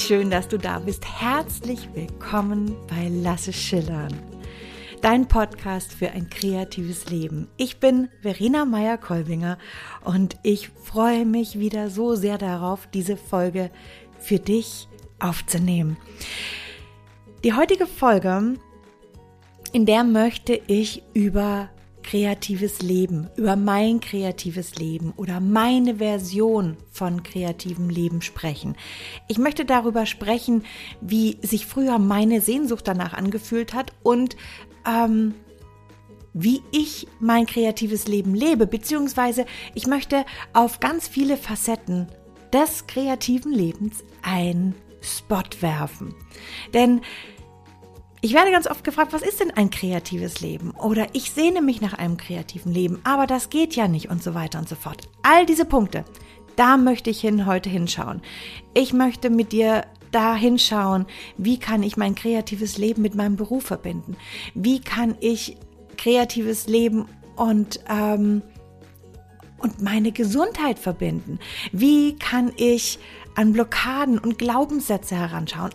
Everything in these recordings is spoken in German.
schön, dass du da bist. Herzlich willkommen bei Lass es schillern, dein Podcast für ein kreatives Leben. Ich bin Verena Meier-Kolbinger und ich freue mich wieder so sehr darauf, diese Folge für dich aufzunehmen. Die heutige Folge, in der möchte ich über kreatives Leben, über mein kreatives Leben oder meine Version von kreativem Leben sprechen. Ich möchte darüber sprechen, wie sich früher meine Sehnsucht danach angefühlt hat und wie ich mein kreatives Leben lebe, beziehungsweise ich möchte auf ganz viele Facetten des kreativen Lebens einen Spot werfen. Denn ich werde ganz oft gefragt, was ist denn ein kreatives Leben? Oder ich sehne mich nach einem kreativen Leben, aber das geht ja nicht und so weiter und so fort. All diese Punkte, da möchte ich heute hinschauen. Ich möchte mit dir da hinschauen, wie kann ich mein kreatives Leben mit meinem Beruf verbinden? Wie kann ich kreatives Leben und meine Gesundheit verbinden? Wie kann ich an Blockaden und Glaubenssätze heranschauen?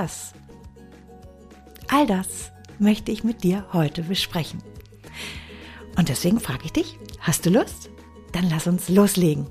All das möchte ich mit dir heute besprechen. Und deswegen frage ich dich, hast du Lust? Dann lass uns loslegen.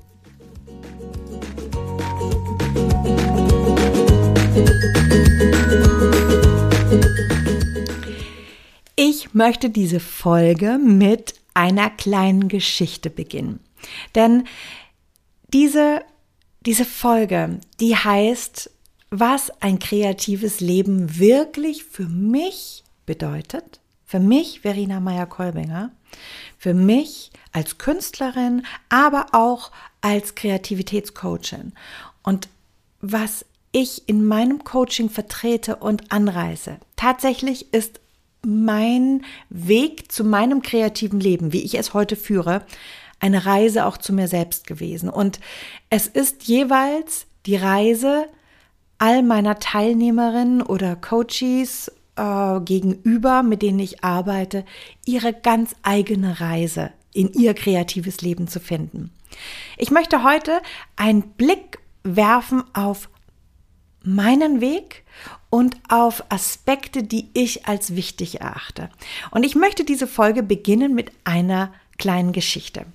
Ich möchte diese Folge mit einer kleinen Geschichte beginnen. Denn diese Folge, die heißt, was ein kreatives Leben wirklich für mich bedeutet, für mich, Verena Meier-Kolbinger, für mich als Künstlerin, aber auch als Kreativitätscoachin und was ich in meinem Coaching vertrete und anreiße. Tatsächlich ist mein Weg zu meinem kreativen Leben, wie ich es heute führe, eine Reise auch zu mir selbst gewesen. Und es ist jeweils die Reise all meiner Teilnehmerinnen oder Coaches gegenüber, mit denen ich arbeite, ihre ganz eigene Reise in ihr kreatives Leben zu finden. Ich möchte heute einen Blick werfen auf meinen Weg und auf Aspekte, die ich als wichtig erachte. Und ich möchte diese Folge beginnen mit einer kleinen Geschichte.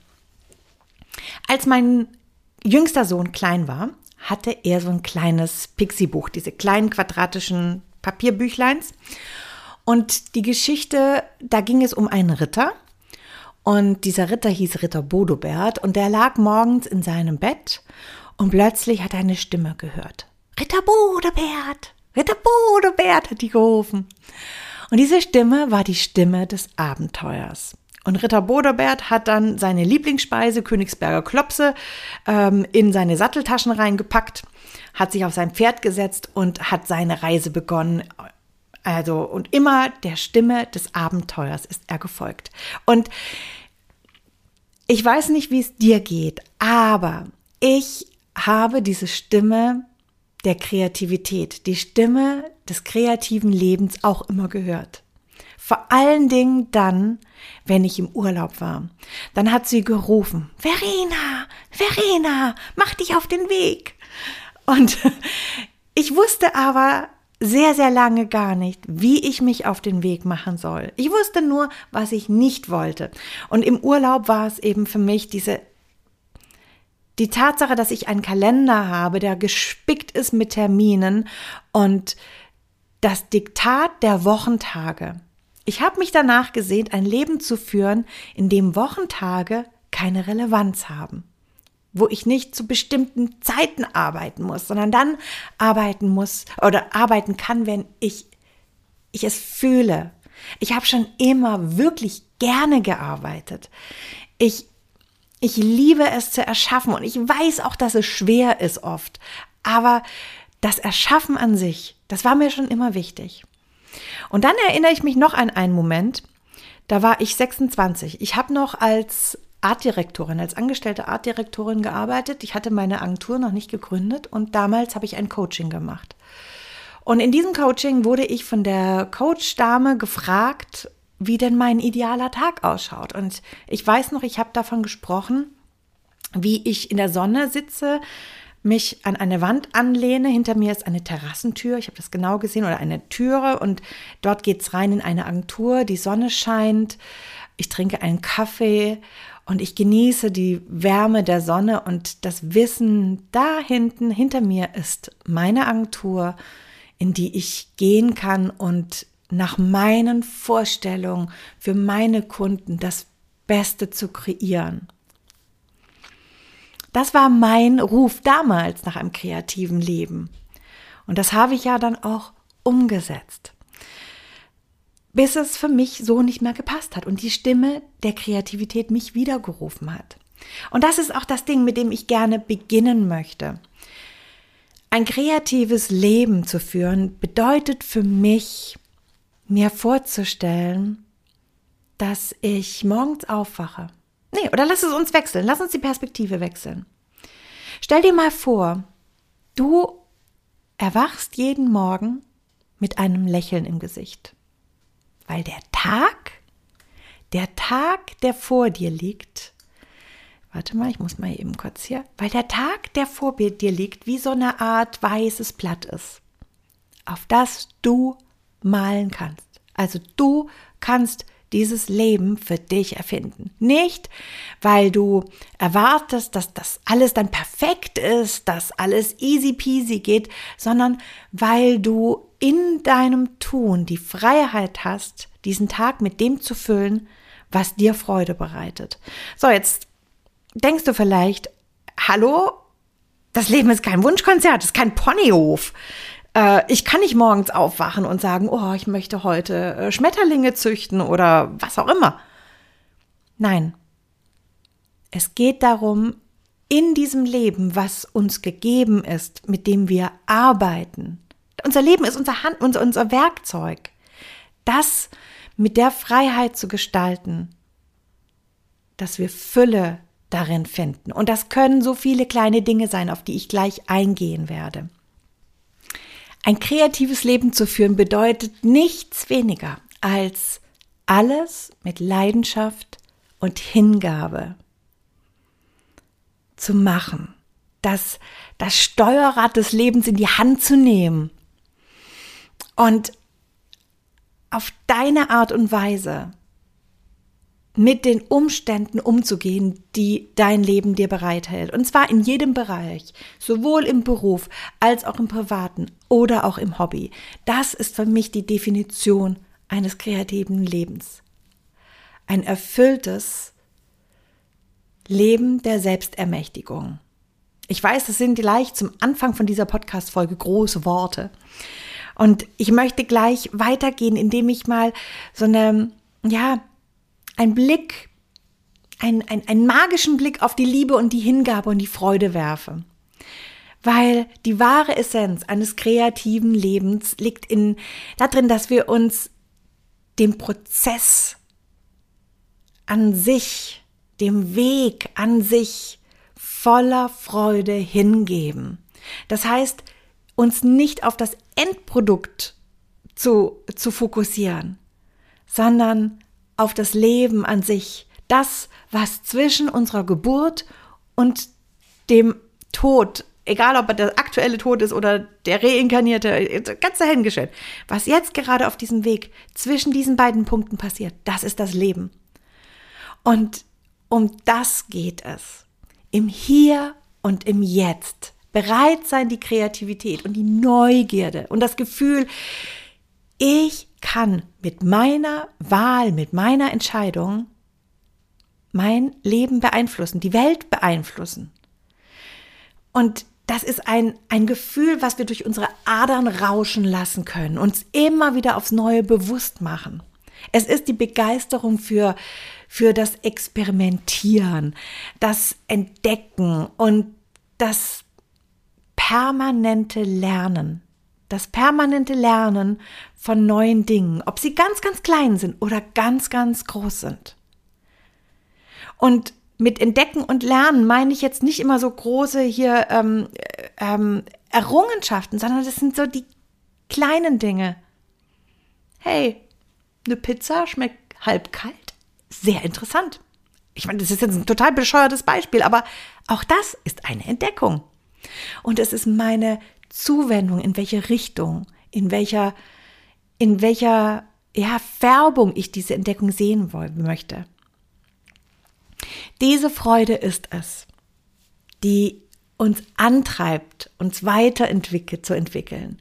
Als mein jüngster Sohn klein war, hatte er so ein kleines Pixie-Buch, diese kleinen quadratischen Papierbüchleins. Und die Geschichte, da ging es um einen Ritter. Und dieser Ritter hieß Ritter Bodobert und der lag morgens in seinem Bett und plötzlich hat er eine Stimme gehört. Ritter Bodobert, Ritter Bodobert, hat die gerufen. Und diese Stimme war die Stimme des Abenteuers. Und Ritter Bodobert hat dann seine Lieblingsspeise, Königsberger Klopse, in seine Satteltaschen reingepackt, hat sich auf sein Pferd gesetzt und hat seine Reise begonnen. Also, und immer der Stimme des Abenteuers ist er gefolgt. Und ich weiß nicht, wie es dir geht, aber ich habe diese Stimme der Kreativität, die Stimme des kreativen Lebens auch immer gehört. Vor allen Dingen dann, wenn ich im Urlaub war. Dann hat sie gerufen, Verena, Verena, mach dich auf den Weg. Und ich wusste aber sehr, sehr lange gar nicht, wie ich mich auf den Weg machen soll. Ich wusste nur, was ich nicht wollte. Und im Urlaub war es eben für mich die Tatsache, dass ich einen Kalender habe, der gespickt ist mit Terminen und das Diktat der Wochentage. Ich habe mich danach gesehnt, ein Leben zu führen, in dem Wochentage keine Relevanz haben, wo ich nicht zu bestimmten Zeiten arbeiten muss, sondern dann arbeiten muss oder arbeiten kann, wenn ich es fühle. Ich habe schon immer wirklich gerne gearbeitet. Ich liebe es zu erschaffen und ich weiß auch, dass es schwer ist oft, aber das Erschaffen an sich, das war mir schon immer wichtig. Und dann erinnere ich mich noch an einen Moment, da war ich 26. Ich habe noch als Artdirektorin, als angestellte Artdirektorin gearbeitet. Ich hatte meine Agentur noch nicht gegründet und damals habe ich ein Coaching gemacht. Und in diesem Coaching wurde ich von der Coach-Dame gefragt, wie denn mein idealer Tag ausschaut. Und ich weiß noch, ich habe davon gesprochen, wie ich in der Sonne sitze, mich an eine Wand anlehne. Hinter mir ist eine Terrassentür, ich habe das genau gesehen, oder eine Türe und dort geht's rein in eine Agentur, die Sonne scheint, ich trinke einen Kaffee und ich genieße die Wärme der Sonne und das Wissen, da hinten, hinter mir ist meine Agentur, in die ich gehen kann und nach meinen Vorstellungen für meine Kunden das Beste zu kreieren. Das war mein Ruf damals nach einem kreativen Leben. Und das habe ich ja dann auch umgesetzt. Bis es für mich so nicht mehr gepasst hat und die Stimme der Kreativität mich wiedergerufen hat. Und das ist auch das Ding, mit dem ich gerne beginnen möchte. Ein kreatives Leben zu führen bedeutet für mich, mir vorzustellen, dass ich morgens aufwache. Nee, oder lass es uns wechseln. Lass uns die Perspektive wechseln. Stell dir mal vor, du erwachst jeden Morgen mit einem Lächeln im Gesicht. Weil der Tag, der vor dir liegt, warte mal, ich muss mal eben kurz hier, weil der Tag, der vor dir liegt, wie so eine Art weißes Blatt ist, auf das du malen kannst. Also du kannst dieses Leben für dich erfinden. Nicht, weil du erwartest, dass das alles dann perfekt ist, dass alles easy peasy geht, sondern weil du in deinem Tun die Freiheit hast, diesen Tag mit dem zu füllen, was dir Freude bereitet. So, jetzt denkst du vielleicht, hallo, das Leben ist kein Wunschkonzert, es ist kein Ponyhof. Ich kann nicht morgens aufwachen und sagen, oh, ich möchte heute Schmetterlinge züchten oder was auch immer. Nein, es geht darum, in diesem Leben, was uns gegeben ist, mit dem wir arbeiten. Unser Leben ist unser Werkzeug. Das mit der Freiheit zu gestalten, dass wir Fülle darin finden. Und das können so viele kleine Dinge sein, auf die ich gleich eingehen werde. Ein kreatives Leben zu führen bedeutet nichts weniger als alles mit Leidenschaft und Hingabe zu machen. Das Steuerrad des Lebens in die Hand zu nehmen und auf deine Art und Weise mit den Umständen umzugehen, die dein Leben dir bereithält. Und zwar in jedem Bereich, sowohl im Beruf als auch im Privaten oder auch im Hobby. Das ist für mich die Definition eines kreativen Lebens. Ein erfülltes Leben der Selbstermächtigung. Ich weiß, das sind gleich zum Anfang von dieser Podcast-Folge große Worte. Und ich möchte gleich weitergehen, indem ich mal so einen magischen Blick auf die Liebe und die Hingabe und die Freude werfe. Weil die wahre Essenz eines kreativen Lebens liegt darin, dass wir uns dem Prozess an sich, dem Weg an sich voller Freude hingeben. Das heißt, uns nicht auf das Endprodukt zu fokussieren, sondern auf das Leben an sich, das, was zwischen unserer Geburt und dem Tod, egal ob der aktuelle Tod ist oder der reinkarnierte, ganz dahingestellt, was jetzt gerade auf diesem Weg zwischen diesen beiden Punkten passiert, das ist das Leben. Und um das geht es. Im Hier und im Jetzt. Bereit sein, die Kreativität und die Neugierde und das Gefühl, ich kann mit meiner Wahl, mit meiner Entscheidung mein Leben beeinflussen, die Welt beeinflussen. Und das ist ein Gefühl, was wir durch unsere Adern rauschen lassen können, uns immer wieder aufs Neue bewusst machen. Es ist die Begeisterung für das Experimentieren, das Entdecken und das permanente Lernen. Das permanente Lernen von neuen Dingen, ob sie ganz, ganz klein sind oder ganz, ganz groß sind. Und mit Entdecken und Lernen meine ich jetzt nicht immer so große hier Errungenschaften, sondern das sind so die kleinen Dinge. Hey, eine Pizza schmeckt halb kalt? Sehr interessant. Ich meine, das ist jetzt ein total bescheuertes Beispiel, aber auch das ist eine Entdeckung. Und es ist meine Zuwendung, in welche Richtung, in welcher Färbung ich diese Entdeckung sehen möchte. Diese Freude ist es, die uns antreibt, uns zu entwickeln.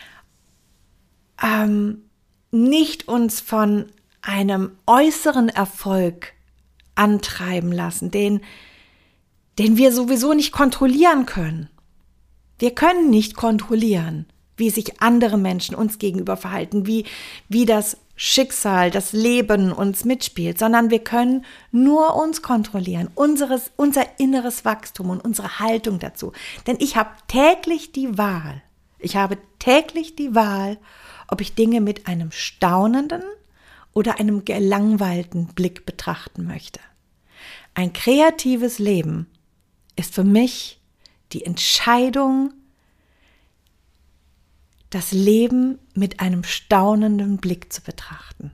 Nicht uns von einem äußeren Erfolg antreiben lassen, den wir sowieso nicht kontrollieren können. Wir können nicht kontrollieren, wie sich andere Menschen uns gegenüber verhalten, wie das Schicksal, das Leben uns mitspielt, sondern wir können nur uns kontrollieren, unser inneres Wachstum und unsere Haltung dazu. Denn ich habe täglich die Wahl, ob ich Dinge mit einem staunenden oder einem gelangweilten Blick betrachten möchte. Ein kreatives Leben ist für mich die Entscheidung, das Leben mit einem staunenden Blick zu betrachten.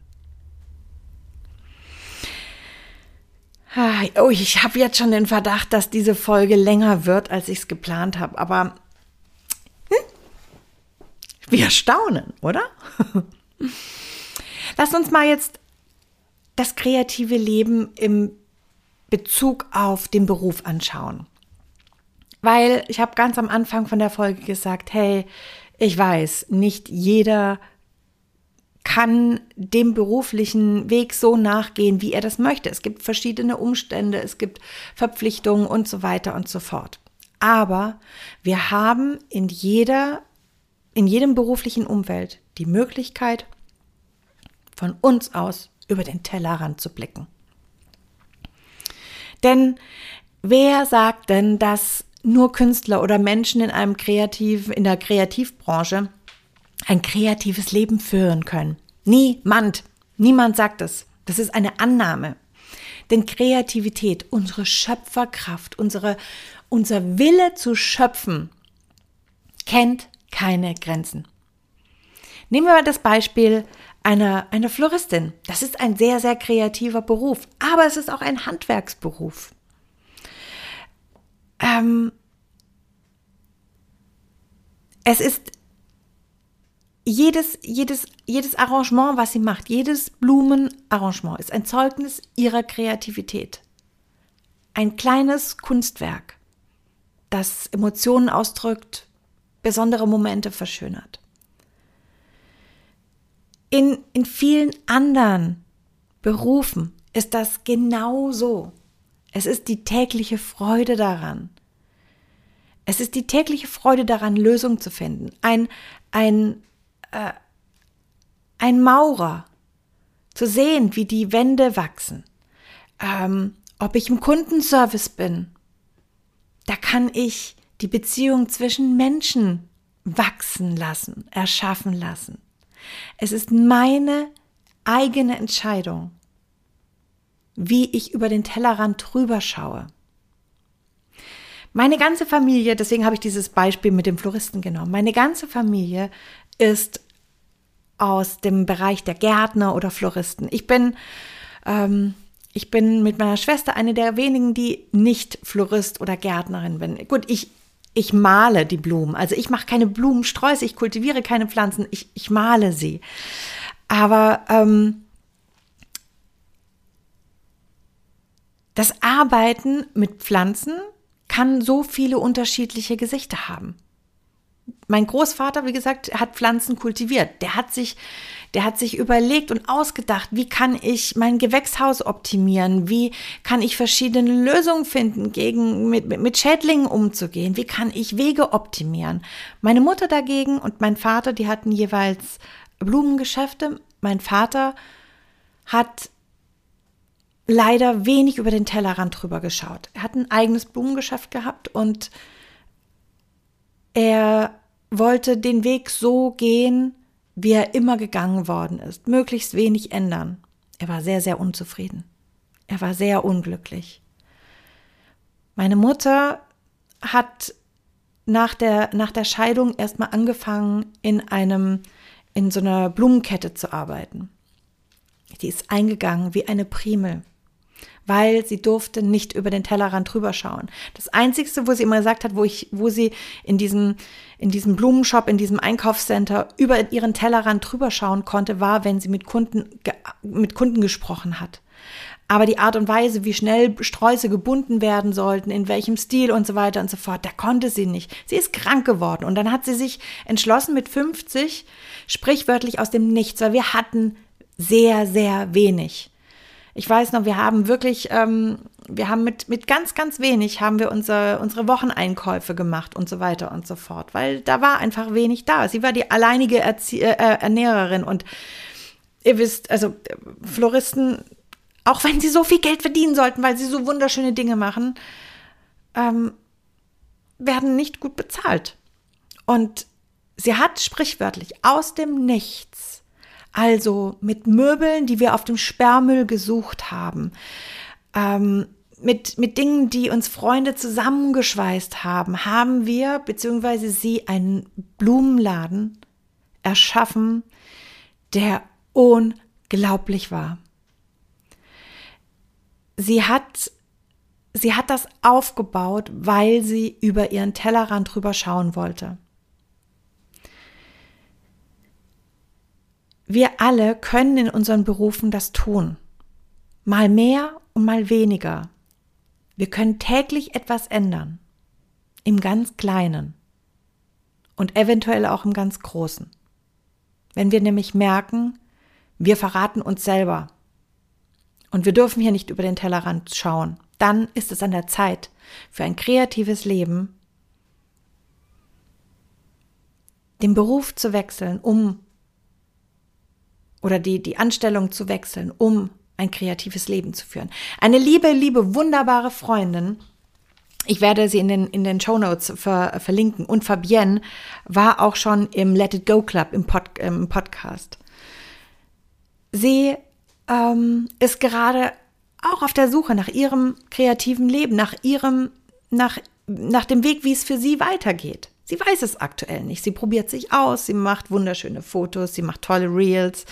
Oh, ich habe jetzt schon den Verdacht, dass diese Folge länger wird, als ich es geplant habe, aber wir staunen, oder? Lass uns mal jetzt das kreative Leben im Bezug auf den Beruf anschauen. Weil ich habe ganz am Anfang von der Folge gesagt, hey, ich weiß, nicht jeder kann dem beruflichen Weg so nachgehen, wie er das möchte. Es gibt verschiedene Umstände, es gibt Verpflichtungen und so weiter und so fort. Aber wir haben in jedem beruflichen Umfeld die Möglichkeit, von uns aus über den Tellerrand zu blicken. Denn wer sagt denn, dass nur Künstler oder Menschen in der Kreativbranche ein kreatives Leben führen können? Niemand sagt es. Das ist eine Annahme. Denn Kreativität, unsere Schöpferkraft, unser Wille zu schöpfen, kennt keine Grenzen. Nehmen wir mal das Beispiel einer Floristin. Das ist ein sehr, sehr kreativer Beruf, aber es ist auch ein Handwerksberuf. Es ist jedes Arrangement, was sie macht, jedes Blumenarrangement ist ein Zeugnis ihrer Kreativität. Ein kleines Kunstwerk, das Emotionen ausdrückt, besondere Momente verschönert. In vielen anderen Berufen ist das genauso. Es ist die tägliche Freude daran. Lösungen zu finden. Ein Maurer, zu sehen, wie die Wände wachsen. Ob ich im Kundenservice bin, da kann ich die Beziehung zwischen Menschen wachsen lassen, erschaffen lassen. Es ist meine eigene Entscheidung, wie ich über den Tellerrand drüber schaue. Meine ganze Familie, deswegen habe ich dieses Beispiel mit dem Floristen genommen, meine ganze Familie ist aus dem Bereich der Gärtner oder Floristen. Ich bin mit meiner Schwester eine der wenigen, die nicht Florist oder Gärtnerin bin. Gut, ich male die Blumen. Also ich mache keine Blumensträuße, ich kultiviere keine Pflanzen, ich male sie. Aber das Arbeiten mit Pflanzen kann so viele unterschiedliche Gesichter haben. Mein Großvater, wie gesagt, hat Pflanzen kultiviert. Der hat sich überlegt und ausgedacht, wie kann ich mein Gewächshaus optimieren? Wie kann ich verschiedene Lösungen finden, mit Schädlingen umzugehen? Wie kann ich Wege optimieren? Meine Mutter dagegen und mein Vater, die hatten jeweils Blumengeschäfte. Mein Vater hat leider wenig über den Tellerrand drüber geschaut. Er hat ein eigenes Blumengeschäft gehabt und er wollte den Weg so gehen, wie er immer gegangen worden ist, möglichst wenig ändern. Er war sehr, sehr unzufrieden. Er war sehr unglücklich. Meine Mutter hat nach der Scheidung erstmal angefangen, in so einer Blumenkette zu arbeiten. Die ist eingegangen wie eine Primel. weil sie durfte nicht über den Tellerrand drüber schauen. Das Einzige, wo sie immer gesagt hat, wo sie in diesem Blumenshop, in diesem Einkaufscenter über ihren Tellerrand drüber schauen konnte, war, wenn sie mit Kunden gesprochen hat. Aber die Art und Weise, wie schnell Sträuße gebunden werden sollten, in welchem Stil und so weiter und so fort, da konnte sie nicht. Sie ist krank geworden und dann hat sie sich entschlossen mit 50, sprichwörtlich aus dem Nichts, weil wir hatten sehr, sehr wenig. Ich weiß noch, wir haben wirklich, wir haben mit ganz, ganz wenig haben wir unsere Wocheneinkäufe gemacht und so weiter und so fort, weil da war einfach wenig da. Sie war die alleinige Ernährerin und ihr wisst, also Floristen, auch wenn sie so viel Geld verdienen sollten, weil sie so wunderschöne Dinge machen, werden nicht gut bezahlt. Und sie hat sprichwörtlich aus dem Nichts, also mit Möbeln, die wir auf dem Sperrmüll gesucht haben, mit Dingen, die uns Freunde zusammengeschweißt haben, haben wir bzw. sie einen Blumenladen erschaffen, der unglaublich war. Sie hat das aufgebaut, weil sie über ihren Tellerrand drüber schauen wollte. Wir alle können in unseren Berufen das tun. Mal mehr und mal weniger. Wir können täglich etwas ändern. Im ganz Kleinen. Und eventuell auch im ganz Großen. Wenn wir nämlich merken, wir verraten uns selber. Und wir dürfen hier nicht über den Tellerrand schauen. Dann ist es an der Zeit für ein kreatives Leben, den Beruf zu wechseln, oder die Anstellung zu wechseln, um ein kreatives Leben zu führen. Eine liebe, wunderbare Freundin, ich werde sie in den Shownotes verlinken, und Fabienne war auch schon im Let It Go Club im Podcast. Sie ist gerade auch auf der Suche nach ihrem kreativen Leben, nach dem Weg, wie es für sie weitergeht. Sie weiß es aktuell nicht. Sie probiert sich aus, sie macht wunderschöne Fotos, sie macht tolle Reels.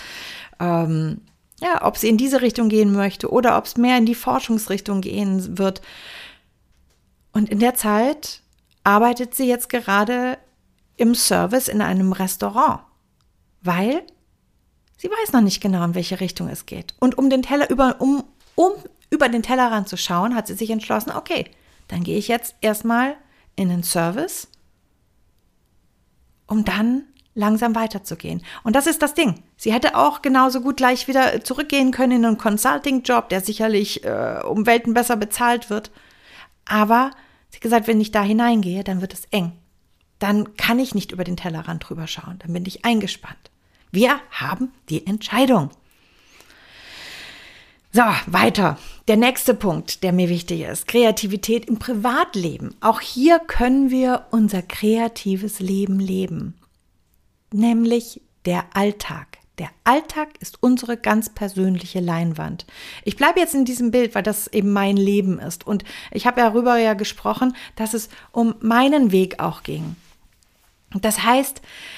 Ob sie in diese Richtung gehen möchte oder ob es mehr in die Forschungsrichtung gehen wird. Und in der Zeit arbeitet sie jetzt gerade im Service in einem Restaurant, weil sie weiß noch nicht genau, in welche Richtung es geht. Und um über den Tellerrand zu schauen, hat sie sich entschlossen, okay, dann gehe ich jetzt erstmal in den Service, um dann langsam weiterzugehen. Und das ist das Ding. Sie hätte auch genauso gut gleich wieder zurückgehen können in einen Consulting-Job, der sicherlich um Welten besser bezahlt wird. Aber sie hat gesagt, wenn ich da hineingehe, dann wird es eng. Dann kann ich nicht über den Tellerrand drüber schauen. Dann bin ich eingespannt. Wir haben die Entscheidung. So, weiter. Der nächste Punkt, der mir wichtig ist, Kreativität im Privatleben. Auch hier können wir unser kreatives Leben leben. Nämlich der Alltag. Der Alltag ist unsere ganz persönliche Leinwand. Ich bleibe jetzt in diesem Bild, weil das eben mein Leben ist. Und ich habe darüber gesprochen, dass es um meinen Weg auch ging. Das heißt,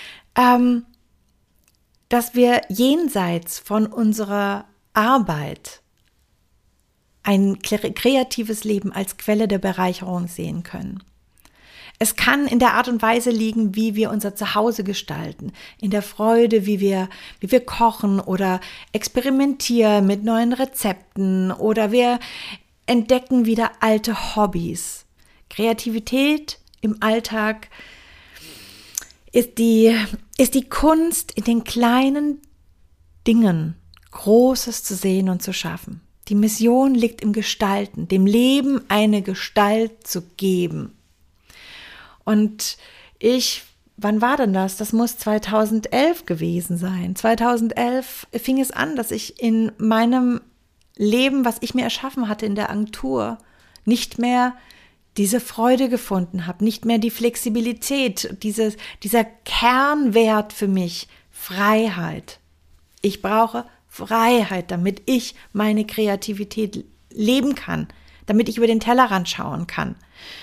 dass wir jenseits von unserer Arbeit ein kreatives Leben als Quelle der Bereicherung sehen können. Es kann in der Art und Weise liegen, wie wir unser Zuhause gestalten, in der Freude, wie wir kochen oder experimentieren mit neuen Rezepten oder wir entdecken wieder alte Hobbys. Kreativität im Alltag ist die Kunst, in den kleinen Dingen Großes zu sehen und zu schaffen. Die Mission liegt im Gestalten, dem Leben eine Gestalt zu geben. Und wann war denn das? Das muss 2011 gewesen sein. 2011 fing es an, dass ich in meinem Leben, was ich mir erschaffen hatte in der Agentur, nicht mehr diese Freude gefunden habe, nicht mehr die Flexibilität, dieser Kernwert für mich, Freiheit. Ich brauche Freiheit, damit ich meine Kreativität leben kann, damit ich über den Tellerrand schauen kann.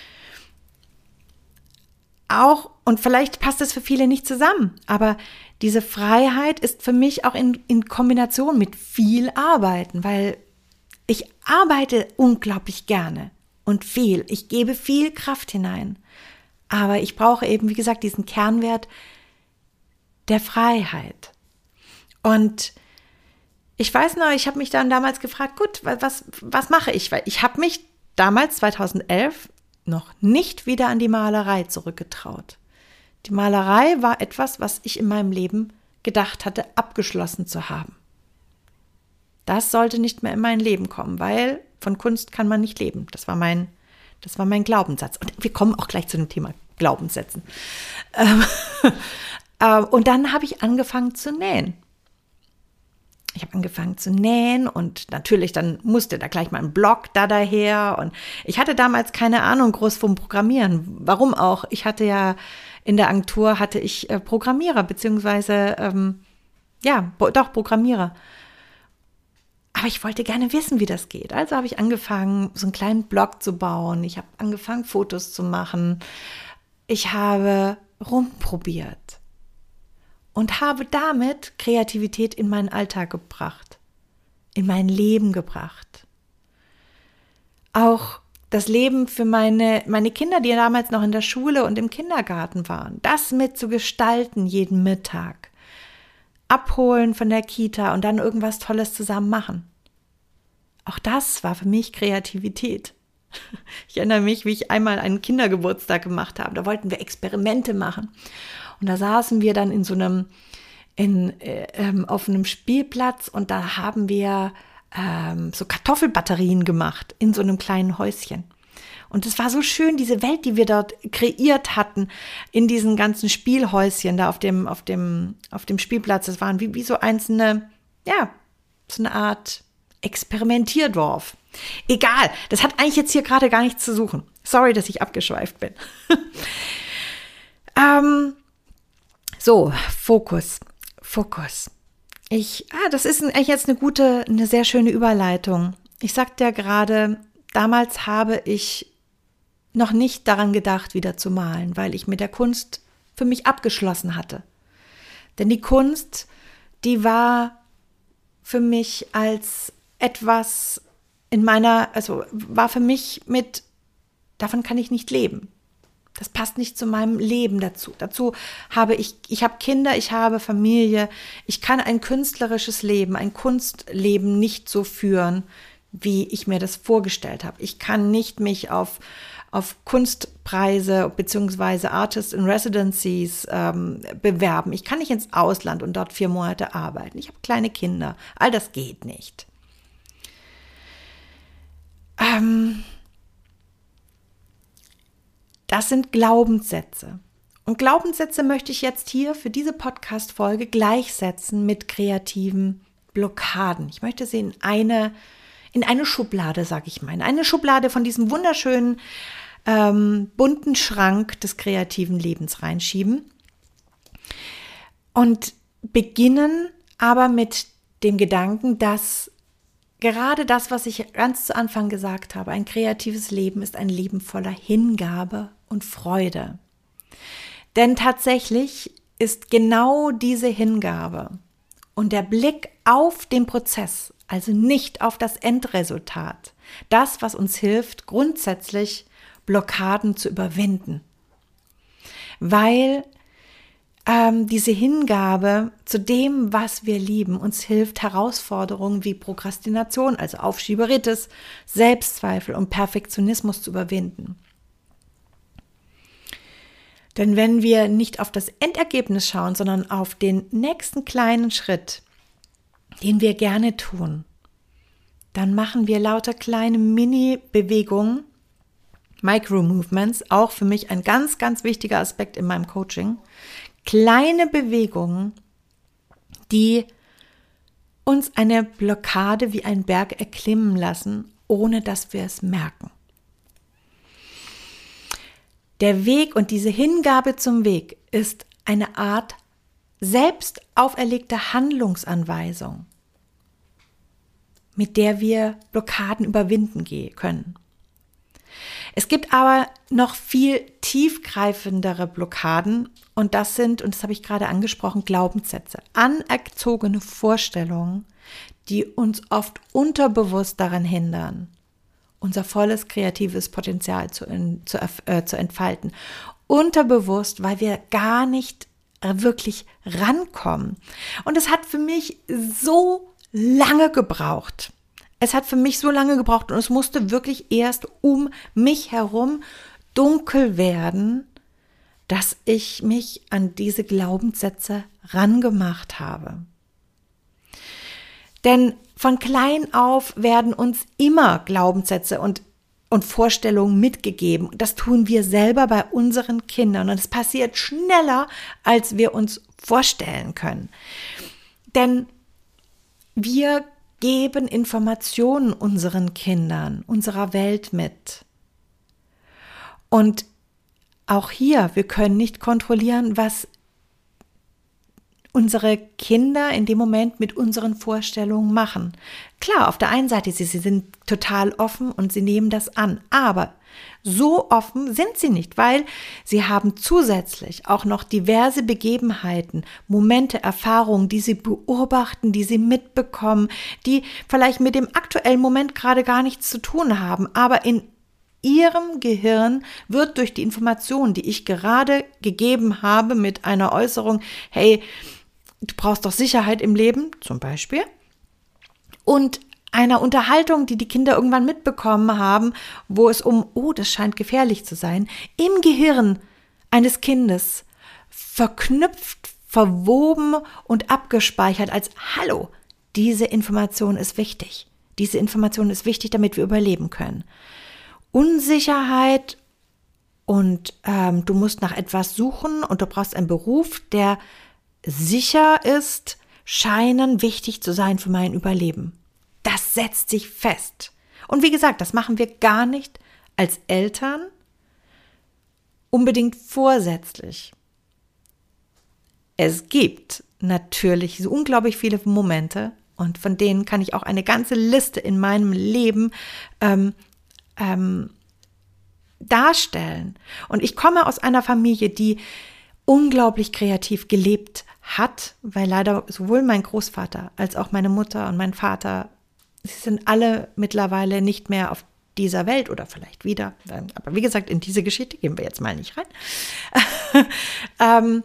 Auch, und vielleicht passt das für viele nicht zusammen, aber diese Freiheit ist für mich auch in Kombination mit viel Arbeiten, weil Ich arbeite unglaublich gerne und viel. Ich gebe viel Kraft hinein. Aber ich brauche eben, wie gesagt, diesen Kernwert der Freiheit. Und ich weiß noch, ich habe mich dann damals gefragt, gut, was mache ich? Weil ich habe mich damals, 2011, noch nicht wieder an die Malerei zurückgetraut. Die Malerei war etwas, was ich in meinem Leben gedacht hatte, abgeschlossen zu haben. Das sollte nicht mehr in mein Leben kommen, weil von Kunst kann man nicht leben. Das war mein Glaubenssatz. Und wir kommen auch gleich zu dem Thema Glaubenssätzen. Und dann habe ich angefangen zu nähen. Ich habe angefangen zu nähen und natürlich dann musste da gleich mal ein Blog daher. Und ich hatte damals keine Ahnung groß vom Programmieren. Warum auch? Ich hatte ja in der Agentur Programmierer, beziehungsweise, Programmierer. Aber ich wollte gerne wissen, wie das geht. Also habe ich angefangen, so einen kleinen Blog zu bauen. Ich habe angefangen, Fotos zu machen. Ich habe rumprobiert und habe damit Kreativität in meinen Alltag gebracht, in mein Leben gebracht. Auch das Leben für meine Kinder, die damals noch in der Schule und im Kindergarten waren, das mit zu gestalten jeden Mittag. Abholen von der Kita und dann irgendwas Tolles zusammen machen. Auch das war für mich Kreativität. Ich erinnere mich, wie ich einmal einen Kindergeburtstag gemacht habe. Da wollten wir Experimente machen. Und da saßen wir dann auf einem Spielplatz und da haben wir so Kartoffelbatterien gemacht in so einem kleinen Häuschen. Und es war so schön, diese Welt, die wir dort kreiert hatten, in diesen ganzen Spielhäuschen da auf dem Spielplatz. Das waren wie so einzelne, so eine Art Experimentierdorf. Egal, das hat eigentlich jetzt hier gerade gar nichts zu suchen. Sorry, dass ich abgeschweift bin. Fokus. Das ist eigentlich jetzt eine sehr schöne Überleitung. Ich sagte ja gerade, damals habe ich noch nicht daran gedacht, wieder zu malen, weil ich mit der Kunst für mich abgeschlossen hatte. Denn die Kunst, die war für mich als etwas war für mich davon kann ich nicht leben. Das passt nicht zu meinem Leben dazu. Ich habe Kinder, ich habe Familie. Ich kann ein künstlerisches Leben, ein Kunstleben nicht so führen, wie ich mir das vorgestellt habe. Ich kann nicht mich auf Kunstpreise bzw. Artist in Residencies bewerben. Ich kann nicht ins Ausland und dort 4 Monate arbeiten. Ich habe kleine Kinder. All das geht nicht. Das sind Glaubenssätze. Und Glaubenssätze möchte ich jetzt hier für diese Podcast-Folge gleichsetzen mit kreativen Blockaden. Ich möchte sie in eine Schublade, sage ich mal, in eine Schublade von diesem wunderschönen, bunten Schrank des kreativen Lebens reinschieben und beginnen aber mit dem Gedanken, dass gerade das, was ich ganz zu Anfang gesagt habe, ein kreatives Leben ist ein Leben voller Hingabe und Freude. Denn tatsächlich ist genau diese Hingabe und der Blick auf den Prozess, also nicht auf das Endresultat, das, was uns hilft, grundsätzlich Blockaden zu überwinden. Weil diese Hingabe zu dem, was wir lieben, uns hilft, Herausforderungen wie Prokrastination, also Aufschieberitis, Selbstzweifel und Perfektionismus zu überwinden. Denn wenn wir nicht auf das Endergebnis schauen, sondern auf den nächsten kleinen Schritt, den wir gerne tun, dann machen wir lauter kleine Mini-Bewegungen, Micro-Movements, auch für mich ein ganz, ganz wichtiger Aspekt in meinem Coaching. Kleine Bewegungen, die uns eine Blockade wie ein Berg erklimmen lassen, ohne dass wir es merken. Der Weg und diese Hingabe zum Weg ist eine Art selbst auferlegte Handlungsanweisung, mit der wir Blockaden überwinden können. Es gibt aber noch viel tiefgreifendere Blockaden und das habe ich gerade angesprochen, Glaubenssätze, anerzogene Vorstellungen, die uns oft unterbewusst daran hindern, unser volles kreatives Potenzial zu entfalten. Unterbewusst, weil wir gar nicht wirklich rankommen. Und es hat für mich so lange gebraucht. Es hat für mich so lange gebraucht und es musste wirklich erst um mich herum dunkel werden, dass ich mich an diese Glaubenssätze rangemacht habe. Denn von klein auf werden uns immer Glaubenssätze und Vorstellungen mitgegeben. Das tun wir selber bei unseren Kindern und es passiert schneller, als wir uns vorstellen können. Denn wir geben Informationen unseren Kindern, unserer Welt mit. Und auch hier, wir können nicht kontrollieren, was unsere Kinder in dem Moment mit unseren Vorstellungen machen. Klar, auf der einen Seite, sie sind total offen und sie nehmen das an, aber so offen sind sie nicht, weil sie haben zusätzlich auch noch diverse Begebenheiten, Momente, Erfahrungen, die sie beobachten, die sie mitbekommen, die vielleicht mit dem aktuellen Moment gerade gar nichts zu tun haben, aber in ihrem Gehirn wird durch die Informationen, die ich gerade gegeben habe mit einer Äußerung, hey, du brauchst doch Sicherheit im Leben, zum Beispiel, und einer Unterhaltung, die die Kinder irgendwann mitbekommen haben, wo es das scheint gefährlich zu sein, im Gehirn eines Kindes verknüpft, verwoben und abgespeichert als hallo, diese Information ist wichtig. Diese Information ist wichtig, damit wir überleben können. Unsicherheit und du musst nach etwas suchen und du brauchst einen Beruf, der sicher ist, scheinen wichtig zu sein für mein Überleben. Das setzt sich fest. Und wie gesagt, das machen wir gar nicht als Eltern unbedingt vorsätzlich. Es gibt natürlich so unglaublich viele Momente und von denen kann ich auch eine ganze Liste in meinem Leben darstellen. Und ich komme aus einer Familie, die unglaublich kreativ gelebt hat, weil leider sowohl mein Großvater als auch meine Mutter und mein Vater, sie sind alle mittlerweile nicht mehr auf dieser Welt oder vielleicht wieder. Aber wie gesagt, in diese Geschichte gehen wir jetzt mal nicht rein.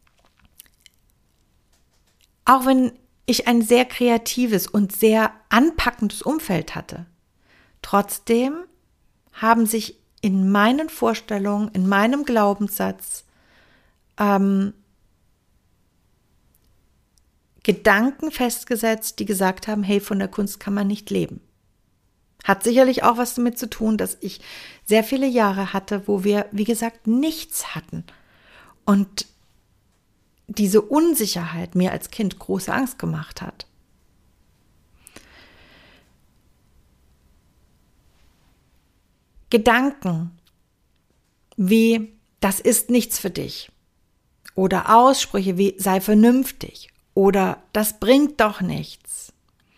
Auch wenn ich ein sehr kreatives und sehr anpackendes Umfeld hatte, trotzdem haben sich in meinen Vorstellungen, in meinem Glaubenssatz Gedanken festgesetzt, die gesagt haben, hey, von der Kunst kann man nicht leben. Hat sicherlich auch was damit zu tun, dass ich sehr viele Jahre hatte, wo wir, wie gesagt, nichts hatten. Und diese Unsicherheit mir als Kind große Angst gemacht hat. Gedanken wie, das ist nichts für dich. Oder Aussprüche wie, sei vernünftig. Oder das bringt doch nichts.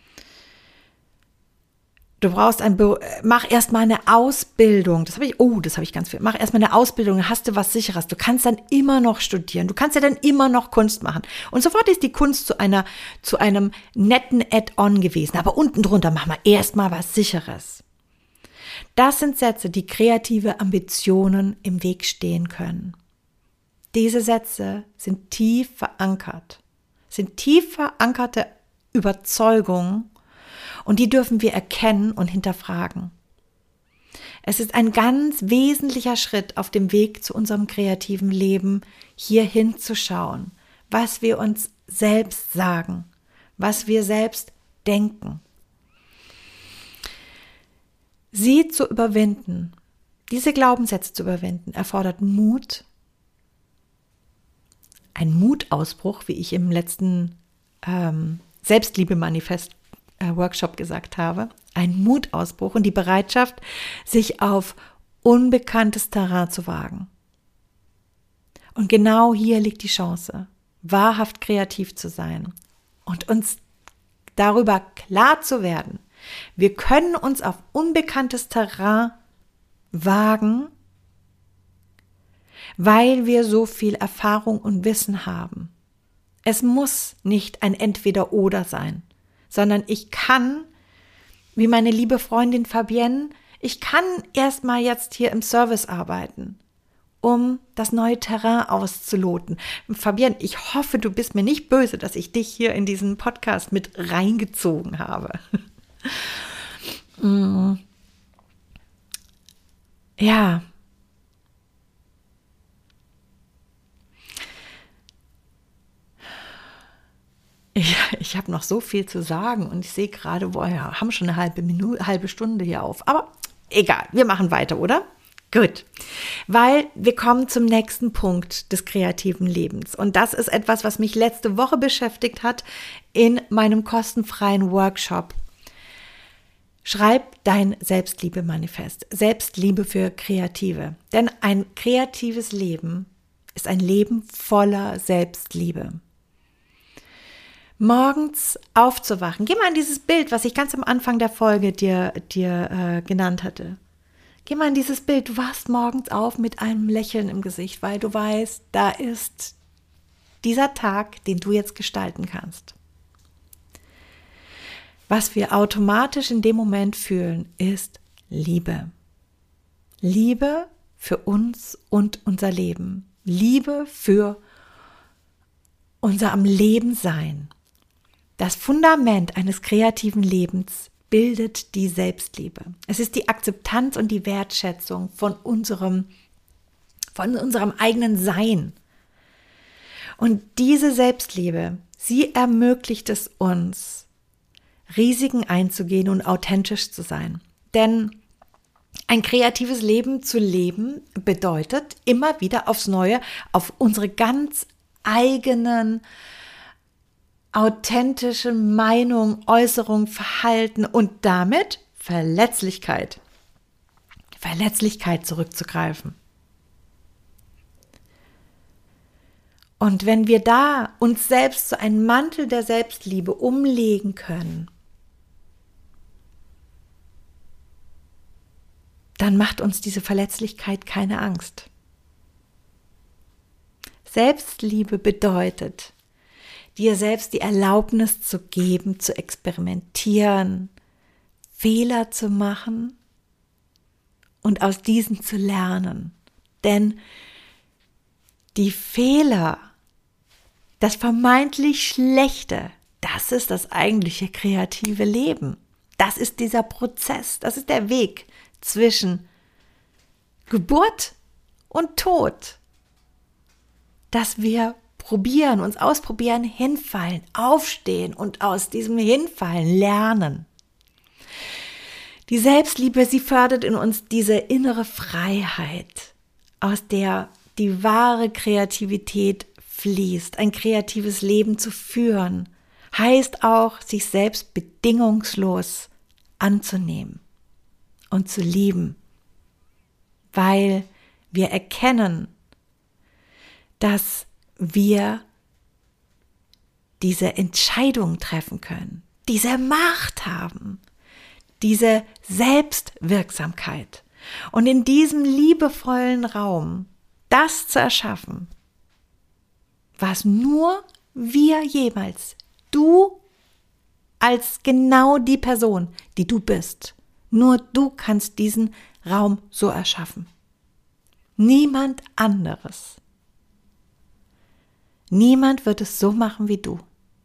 Du brauchst mach erstmal eine Ausbildung. Das habe ich ganz viel. Mach erstmal eine Ausbildung, dann hast du was Sicheres. Du kannst dann immer noch studieren. Du kannst ja dann immer noch Kunst machen. Und sofort ist die Kunst zu einem netten Add-on gewesen. Aber unten drunter machen wir erstmal was Sicheres. Das sind Sätze, die kreative Ambitionen im Weg stehen können. Diese Sätze sind tief verankert. Sind tief verankerte Überzeugungen und die dürfen wir erkennen und hinterfragen. Es ist ein ganz wesentlicher Schritt auf dem Weg zu unserem kreativen Leben, hier hinzuschauen, was wir uns selbst sagen, was wir selbst denken. Sie zu überwinden, diese Glaubenssätze zu überwinden, erfordert Mut, ein Mutausbruch, wie ich im letzten Selbstliebe-Manifest-Workshop gesagt habe, ein Mutausbruch und die Bereitschaft, sich auf unbekanntes Terrain zu wagen. Und genau hier liegt die Chance, wahrhaft kreativ zu sein und uns darüber klar zu werden. Wir können uns auf unbekanntes Terrain wagen, weil wir so viel Erfahrung und Wissen haben. Es muss nicht ein Entweder-Oder sein, sondern ich kann, wie meine liebe Freundin Fabienne, ich kann erstmal jetzt hier im Service arbeiten, um das neue Terrain auszuloten. Fabienne, ich hoffe, du bist mir nicht böse, dass ich dich hier in diesen Podcast mit reingezogen habe. Ja. Ich habe noch so viel zu sagen und ich sehe gerade, wir haben schon eine halbe Stunde hier auf. Aber egal, wir machen weiter, oder? Gut, weil wir kommen zum nächsten Punkt des kreativen Lebens. Und das ist etwas, was mich letzte Woche beschäftigt hat in meinem kostenfreien Workshop. Schreib dein Selbstliebe-Manifest. Selbstliebe für Kreative. Denn ein kreatives Leben ist ein Leben voller Selbstliebe. Morgens aufzuwachen. Geh mal in dieses Bild, was ich ganz am Anfang der Folge dir genannt hatte. Geh mal in dieses Bild. Du wachst morgens auf mit einem Lächeln im Gesicht, weil du weißt, da ist dieser Tag, den du jetzt gestalten kannst. Was wir automatisch in dem Moment fühlen, ist Liebe. Liebe für uns und unser Leben. Liebe für unser am Leben sein. Das Fundament eines kreativen Lebens bildet die Selbstliebe. Es ist die Akzeptanz und die Wertschätzung von unserem eigenen Sein. Und diese Selbstliebe, sie ermöglicht es uns, Risiken einzugehen und authentisch zu sein. Denn ein kreatives Leben zu leben bedeutet immer wieder aufs Neue auf unsere ganz eigenen authentische Meinung, Äußerung, Verhalten und damit Verletzlichkeit zurückzugreifen. Und wenn wir da uns selbst so einen Mantel der Selbstliebe umlegen können, dann macht uns diese Verletzlichkeit keine Angst. Selbstliebe bedeutet, dir selbst die Erlaubnis zu geben, zu experimentieren, Fehler zu machen und aus diesen zu lernen. Denn die Fehler, das vermeintlich Schlechte, das ist das eigentliche kreative Leben. Das ist dieser Prozess, das ist der Weg zwischen Geburt und Tod, dass wir probieren, uns ausprobieren, hinfallen, aufstehen und aus diesem Hinfallen lernen. Die Selbstliebe, sie fördert in uns diese innere Freiheit, aus der die wahre Kreativität fließt. Ein kreatives Leben zu führen, heißt auch, sich selbst bedingungslos anzunehmen und zu lieben, weil wir erkennen, dass wir diese Entscheidung treffen können, diese Macht haben, diese Selbstwirksamkeit. Und in diesem liebevollen Raum das zu erschaffen, was nur wir jemals, du als genau die Person, die du bist, nur du kannst diesen Raum so erschaffen. Niemand anderes. Niemand wird es so machen wie du.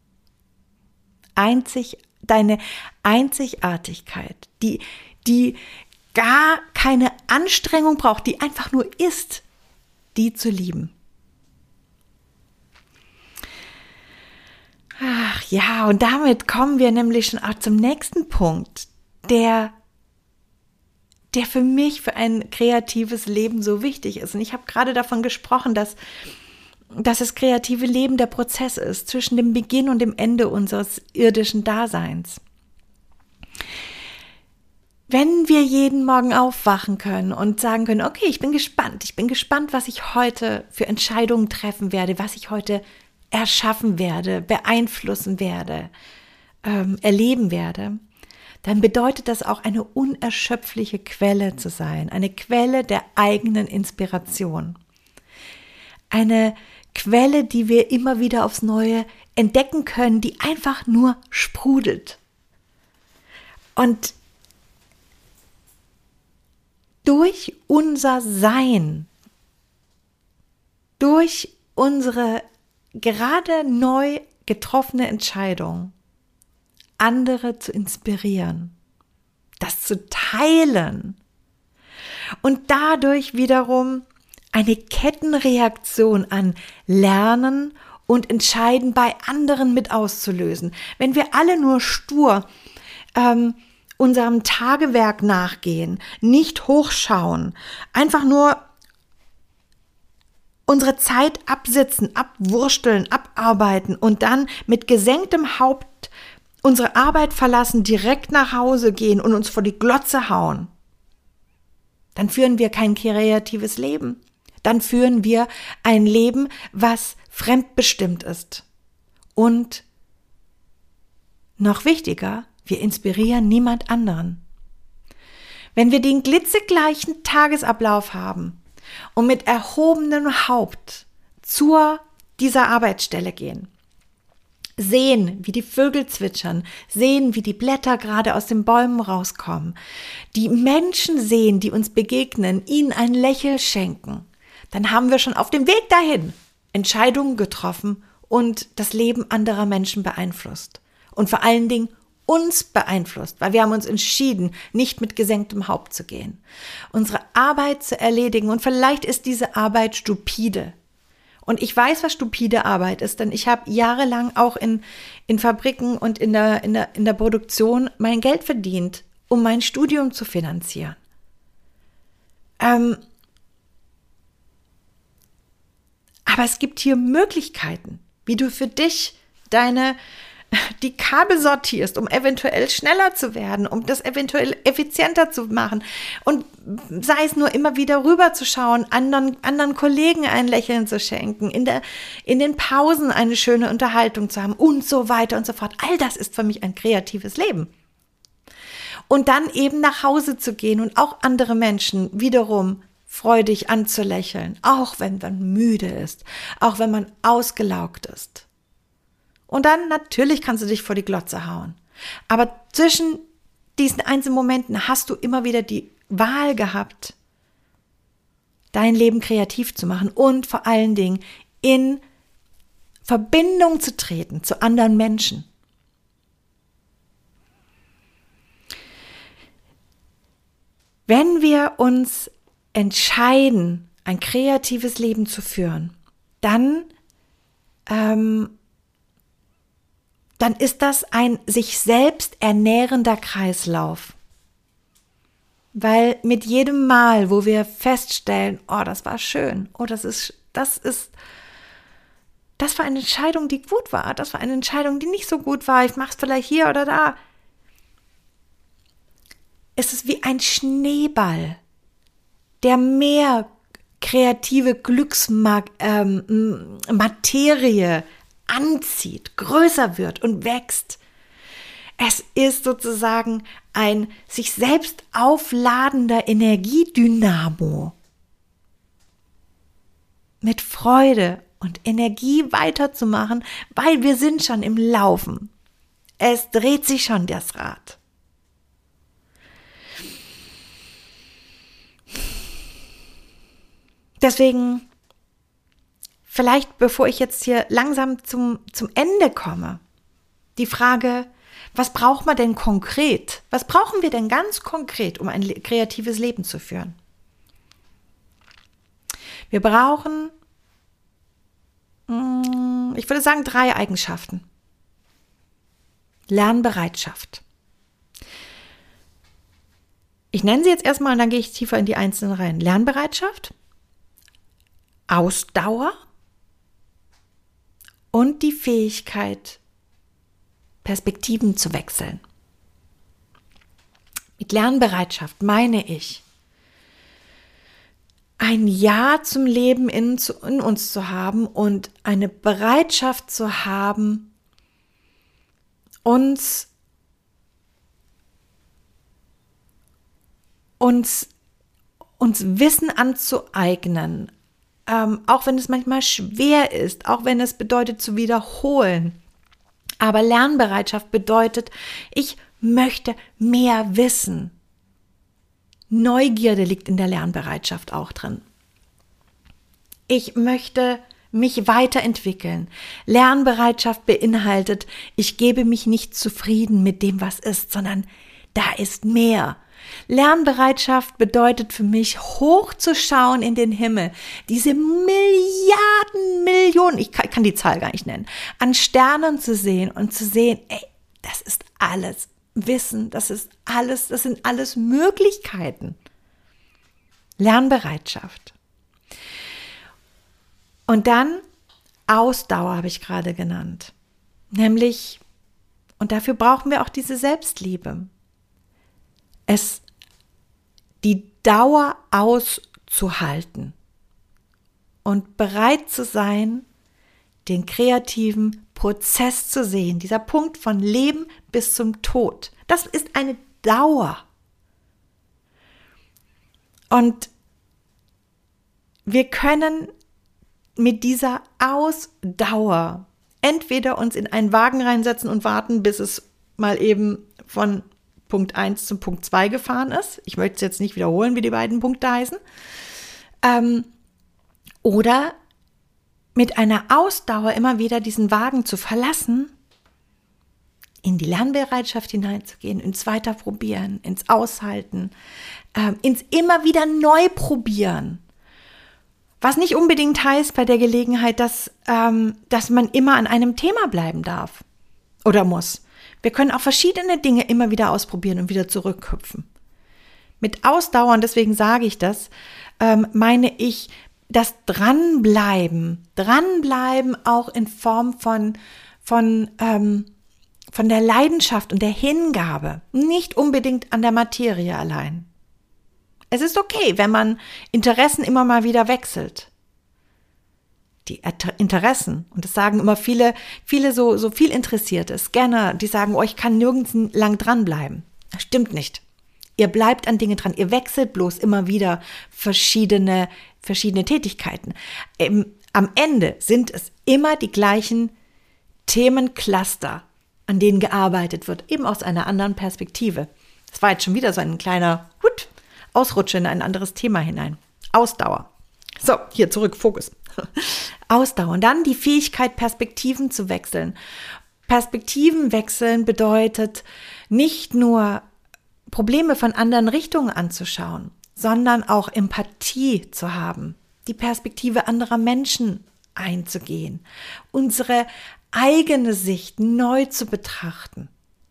Deine Einzigartigkeit, die gar keine Anstrengung braucht, die einfach nur ist, die zu lieben. Ach ja, und damit kommen wir nämlich schon auch zum nächsten Punkt, der für mich für ein kreatives Leben so wichtig ist. Und ich habe gerade davon gesprochen, dass das kreative Leben der Prozess ist zwischen dem Beginn und dem Ende unseres irdischen Daseins. Wenn wir jeden Morgen aufwachen können und sagen können, okay, ich bin gespannt, was ich heute für Entscheidungen treffen werde, was ich heute erschaffen werde, beeinflussen werde, erleben werde, dann bedeutet das auch eine unerschöpfliche Quelle zu sein, eine Quelle der eigenen Inspiration. Eine Quelle, die wir immer wieder aufs Neue entdecken können, die einfach nur sprudelt. Und durch unser Sein, durch unsere gerade neu getroffene Entscheidung, andere zu inspirieren, das zu teilen und dadurch wiederum eine Kettenreaktion an Lernen und Entscheiden bei anderen mit auszulösen. Wenn wir alle nur stur unserem Tagewerk nachgehen, nicht hochschauen, einfach nur unsere Zeit absitzen, abwursteln, abarbeiten und dann mit gesenktem Haupt unsere Arbeit verlassen, direkt nach Hause gehen und uns vor die Glotze hauen, dann führen wir kein kreatives Leben. Dann führen wir ein Leben, was fremdbestimmt ist. Und noch wichtiger, wir inspirieren niemand anderen. Wenn wir den glitzegleichen Tagesablauf haben und mit erhobenem Haupt zu dieser Arbeitsstelle gehen, sehen, wie die Vögel zwitschern, sehen, wie die Blätter gerade aus den Bäumen rauskommen, die Menschen sehen, die uns begegnen, ihnen ein Lächeln schenken, dann haben wir schon auf dem Weg dahin Entscheidungen getroffen und das Leben anderer Menschen beeinflusst. Und vor allen Dingen uns beeinflusst, weil wir haben uns entschieden, nicht mit gesenktem Haupt zu gehen, unsere Arbeit zu erledigen. Und vielleicht ist diese Arbeit stupide. Und ich weiß, was stupide Arbeit ist, denn ich habe jahrelang auch in Fabriken und in der Produktion mein Geld verdient, um mein Studium zu finanzieren. Aber es gibt hier Möglichkeiten, wie du für dich die Kabel sortierst, um eventuell schneller zu werden, um das eventuell effizienter zu machen. Und sei es nur immer wieder rüberzuschauen, anderen Kollegen ein Lächeln zu schenken, in den Pausen eine schöne Unterhaltung zu haben und so weiter und so fort. All das ist für mich ein kreatives Leben. Und dann eben nach Hause zu gehen und auch andere Menschen wiederum freudig anzulächeln, auch wenn man müde ist, auch wenn man ausgelaugt ist. Und dann natürlich kannst du dich vor die Glotze hauen. Aber zwischen diesen einzelnen Momenten hast du immer wieder die Wahl gehabt, dein Leben kreativ zu machen und vor allen Dingen in Verbindung zu treten zu anderen Menschen. Wenn wir uns entscheiden, ein kreatives Leben zu führen, dann ist das ein sich selbst ernährender Kreislauf. Weil mit jedem Mal, wo wir feststellen, oh, das war schön, oh, das war eine Entscheidung, die gut war, das war eine Entscheidung, die nicht so gut war, ich mache es vielleicht hier oder da. Es ist wie ein Schneeball, der mehr kreative Glücksmaterie anzieht, größer wird und wächst. Es ist sozusagen ein sich selbst aufladender Energiedynamo. Mit Freude und Energie weiterzumachen, weil wir sind schon im Laufen. Es dreht sich schon das Rad. Deswegen, vielleicht bevor ich jetzt hier langsam zum Ende komme, die Frage, was braucht man denn konkret? Was brauchen wir denn ganz konkret, um ein kreatives Leben zu führen? Wir brauchen, ich würde sagen, 3 Eigenschaften. Lernbereitschaft. Ich nenne sie jetzt erstmal und dann gehe ich tiefer in die einzelnen rein. Lernbereitschaft, Ausdauer und die Fähigkeit, Perspektiven zu wechseln. Mit Lernbereitschaft meine ich, ein Ja zum Leben in uns zu haben und eine Bereitschaft zu haben, uns Wissen anzueignen, auch wenn es manchmal schwer ist, auch wenn es bedeutet zu wiederholen, Aber Lernbereitschaft bedeutet, ich möchte mehr wissen. Neugierde liegt in der Lernbereitschaft auch drin. Ich möchte mich weiterentwickeln. Lernbereitschaft beinhaltet, ich gebe mich nicht zufrieden mit dem, was ist, sondern da ist mehr. Lernbereitschaft bedeutet für mich, hochzuschauen in den Himmel, diese Milliarden, Millionen, ich kann die Zahl gar nicht nennen, an Sternen zu sehen und zu sehen, ey, das ist alles Wissen, das sind alles Möglichkeiten. Lernbereitschaft. Und dann Ausdauer habe ich gerade genannt. Nämlich, und dafür brauchen wir auch diese Selbstliebe. Die Dauer auszuhalten und bereit zu sein, den kreativen Prozess zu sehen, dieser Punkt von Leben bis zum Tod. Das ist eine Dauer. Und wir können mit dieser Ausdauer entweder uns in einen Wagen reinsetzen und warten, bis es mal eben von Punkt 1 zum Punkt 2 gefahren ist. Ich möchte es jetzt nicht wiederholen, wie die beiden Punkte heißen. Oder mit einer Ausdauer immer wieder diesen Wagen zu verlassen, in die Lernbereitschaft hineinzugehen, ins Weiterprobieren, ins Aushalten, ins immer wieder neu probieren. Was nicht unbedingt heißt bei der Gelegenheit, dass man immer an einem Thema bleiben darf oder muss. Wir können auch verschiedene Dinge immer wieder ausprobieren und wieder zurückhüpfen. Mit Ausdauer, und deswegen sage ich das, meine ich das Dranbleiben auch in Form von der Leidenschaft und der Hingabe, nicht unbedingt an der Materie allein. Es ist okay, wenn man Interessen immer mal wieder wechselt. Die Interessen, und das sagen immer viele so viel Interessierte, Scanner, die sagen, ich kann nirgends lang dranbleiben. Das stimmt nicht. Ihr bleibt an Dinge dran, ihr wechselt bloß immer wieder verschiedene Tätigkeiten. Am Ende sind es immer die gleichen Themencluster, an denen gearbeitet wird, eben aus einer anderen Perspektive. Das war jetzt schon wieder so ein kleiner Ausrutscher in ein anderes Thema hinein. Ausdauer. So, hier zurück, Fokus. Ausdauer. Und dann die Fähigkeit, Perspektiven zu wechseln. Perspektiven wechseln bedeutet nicht nur Probleme von anderen Richtungen anzuschauen, sondern auch Empathie zu haben, die Perspektive anderer Menschen einzugehen, unsere eigene Sicht neu zu betrachten.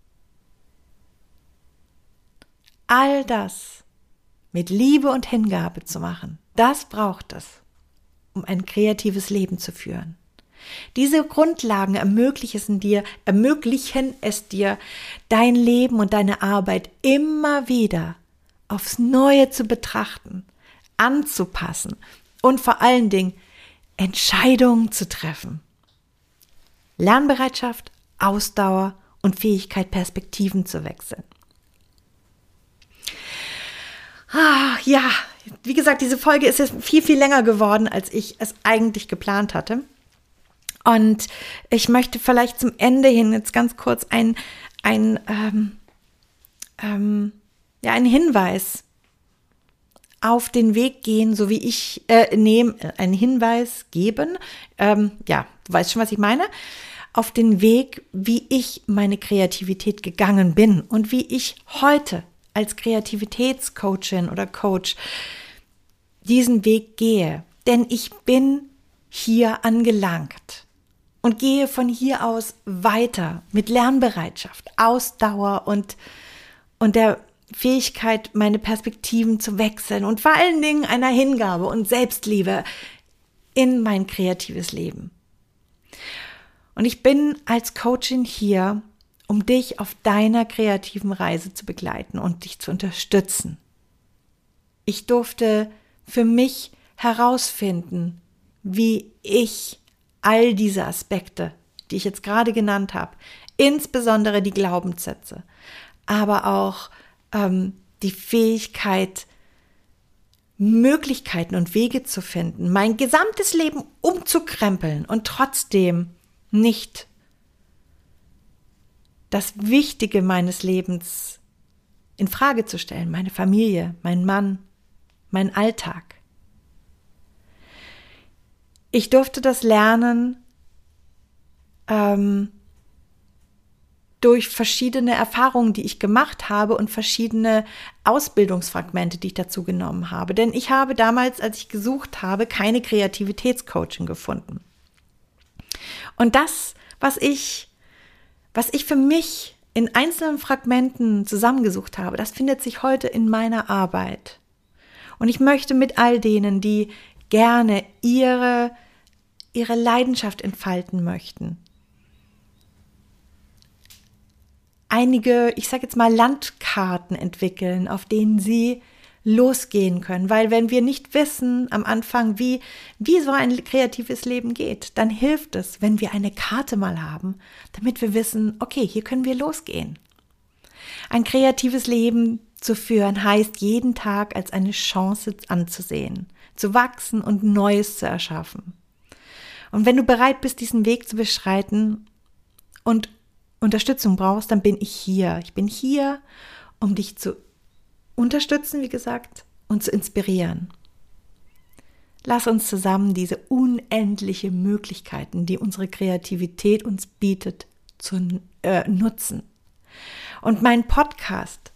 All das mit Liebe und Hingabe zu machen, das braucht es, um ein kreatives Leben zu führen. Diese Grundlagen ermöglichen es dir, dein Leben und deine Arbeit immer wieder aufs Neue zu betrachten, anzupassen und vor allen Dingen Entscheidungen zu treffen. Lernbereitschaft, Ausdauer und Fähigkeit, Perspektiven zu wechseln. Ja, wie gesagt, diese Folge ist jetzt viel, viel länger geworden, als ich es eigentlich geplant hatte. Und ich möchte vielleicht zum Ende hin jetzt ganz kurz einen Hinweis auf den Weg gehen, so wie ich einen Hinweis geben. Du weißt schon, was ich meine. Auf den Weg, wie ich meine Kreativität gegangen bin und wie ich heute als Kreativitätscoachin oder Coach diesen Weg gehe. Denn ich bin hier angelangt und gehe von hier aus weiter mit Lernbereitschaft, Ausdauer und der Fähigkeit, meine Perspektiven zu wechseln und vor allen Dingen einer Hingabe und Selbstliebe in mein kreatives Leben. Und ich bin als Coachin hier, um dich auf deiner kreativen Reise zu begleiten und dich zu unterstützen. Ich durfte für mich herausfinden, wie ich all diese Aspekte, die ich jetzt gerade genannt habe, insbesondere die Glaubenssätze, aber auch die Fähigkeit, Möglichkeiten und Wege zu finden, mein gesamtes Leben umzukrempeln und trotzdem nicht das Wichtige meines Lebens in Frage zu stellen, meine Familie, mein Mann, mein Alltag. Ich durfte das lernen durch verschiedene Erfahrungen, die ich gemacht habe und verschiedene Ausbildungsfragmente, die ich dazu genommen habe. Denn ich habe damals, als ich gesucht habe, keine Kreativitätscoaching gefunden. Und das, was ich für mich in einzelnen Fragmenten zusammengesucht habe, das findet sich heute in meiner Arbeit. Und ich möchte mit all denen, die gerne ihre Leidenschaft entfalten möchten, einige, ich sage jetzt mal, Landkarten entwickeln, auf denen sie losgehen können. Weil wenn wir nicht wissen am Anfang, wie so ein kreatives Leben geht, dann hilft es, wenn wir eine Karte mal haben, damit wir wissen, okay, hier können wir losgehen. Ein kreatives Leben zu führen heißt, jeden Tag als eine Chance anzusehen, zu wachsen und Neues zu erschaffen. Und wenn du bereit bist, diesen Weg zu beschreiten und Unterstützung brauchst, dann bin ich hier. Ich bin hier, um dich zu unterstützen, wie gesagt, und zu inspirieren. Lass uns zusammen diese unendlichen Möglichkeiten, die unsere Kreativität uns bietet, nutzen. Und mein Podcast,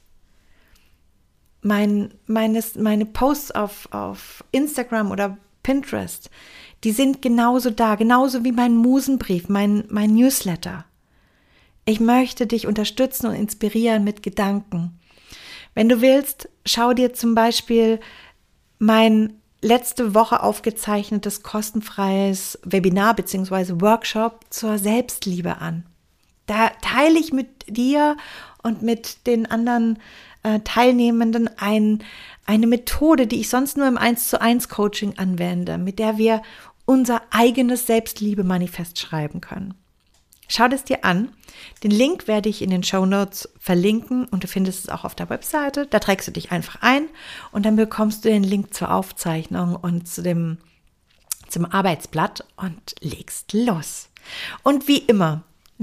meine Posts auf Instagram oder Pinterest, die sind genauso da, genauso wie mein Musenbrief, mein Newsletter. Ich möchte dich unterstützen und inspirieren mit Gedanken. Wenn du willst, schau dir zum Beispiel mein letzte Woche aufgezeichnetes kostenfreies Webinar bzw. Workshop zur Selbstliebe an. Da teile ich mit dir und mit den anderen Teilnehmenden eine Methode, die ich sonst nur im 1:1 Coaching anwende, mit der wir unser eigenes Selbstliebe-Manifest schreiben können. Schau das dir an. Den Link werde ich in den Shownotes verlinken und du findest es auch auf der Webseite. Da trägst du dich einfach ein und dann bekommst du den Link zur Aufzeichnung und zum Arbeitsblatt und legst los. Und wie immer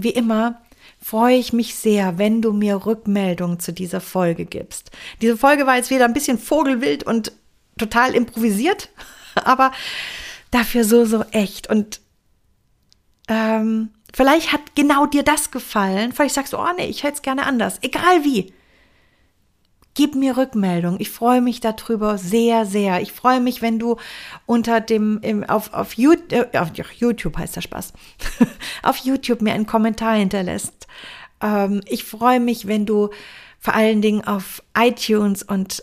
freue ich mich sehr, wenn du mir Rückmeldungen zu dieser Folge gibst. Diese Folge war jetzt wieder ein bisschen vogelwild und total improvisiert, aber dafür so echt. Und vielleicht hat genau dir das gefallen. Vielleicht sagst du, oh nee, ich hätte es gerne anders. Egal wie. Gib mir Rückmeldung. Ich freue mich darüber sehr, sehr. Ich freue mich, wenn du auf YouTube heißt der Spaß, auf YouTube mir einen Kommentar hinterlässt. Ich freue mich, wenn du vor allen Dingen auf iTunes und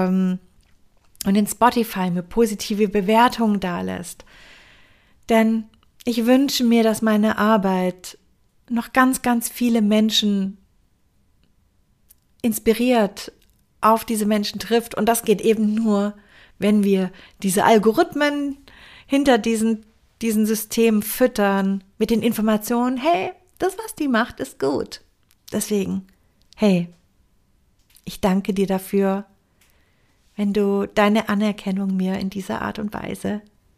in Spotify mir positive Bewertungen dalässt. Denn ich wünsche mir, dass meine Arbeit noch ganz, ganz viele Menschen inspiriert, auf diese Menschen trifft. Und das geht eben nur, wenn wir diese Algorithmen hinter diesen Systemen füttern mit den Informationen, hey, das, was die macht, ist gut. Deswegen, hey, ich danke dir dafür, wenn du deine Anerkennung mir in dieser Art und Weise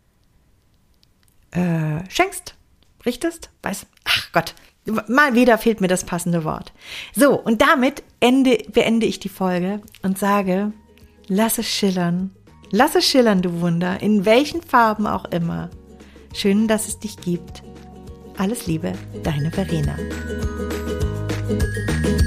schenkst, richtest, ach Gott, mal wieder fehlt mir das passende Wort. So, und damit beende ich die Folge und sage, lass es schillern, du Wunder, in welchen Farben auch immer. Schön, dass es dich gibt. Alles Liebe, deine Verena.